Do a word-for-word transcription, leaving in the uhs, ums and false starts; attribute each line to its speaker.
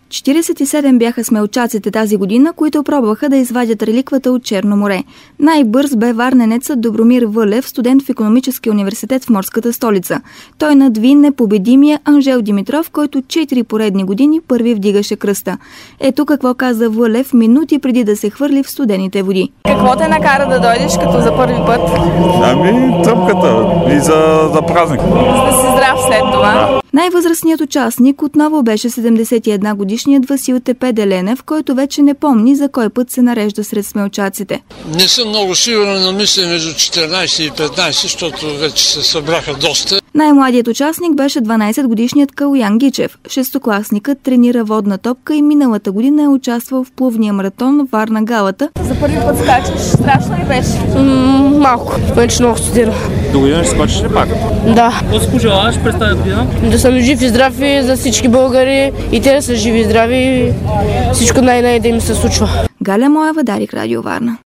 Speaker 1: четиридесет и седем бяха смелчаците тази година, които пробваха да извадят реликвата от Черно море. Най-бърз бе варненецът Добромир Вълев, студент в Икономическия университет в морската столица. Той надви непобедимия Анжел Димитров, който четири поредни години първи вдигаше кръста. Ето какво каза Вълев минути преди да се хвърли в студените води.
Speaker 2: Какво те накара да дойдеш като за първи път?
Speaker 3: Ами тръпката и за, за празник.
Speaker 2: Да си здрав след това.
Speaker 3: Да.
Speaker 1: Най-възрастният участник отново беше седемдесет и една годишният Васил Тепеделенев, който вече не помни за кой път се нарежда сред смелчаците.
Speaker 4: Не съм много сигурен, но мисля между четиринайсет и петнайсет, защото вече се събраха доста.
Speaker 1: Най-младият участник беше дванайсетгодишният Калуян Гичев. Шестокласникът тренира водна топка и миналата година е участвал в плувния маратон Варна Галата.
Speaker 2: За първи път скачаш. Страшно ли беше?
Speaker 5: М- малко. Вече много студирам.
Speaker 6: До година ще скочиш ли пак?
Speaker 5: Да.
Speaker 6: Какво си пожелаваш през тази година?
Speaker 5: Да съм жив и здрав и за всички българи и те да са живи и здрави и всичко най-най да им се случва.
Speaker 1: Галя Моева, Дарик, Радио Варна.